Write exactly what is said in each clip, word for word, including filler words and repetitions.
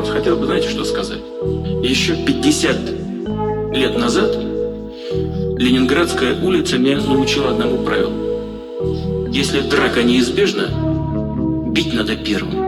вопрос. Хотел бы, знаете, что сказать? Еще пятьдесят лет назад Ленинградская улица меня научила одному правилу. Если драка неизбежна, бить надо первым.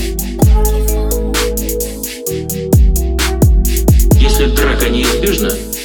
Если драка неизбежна,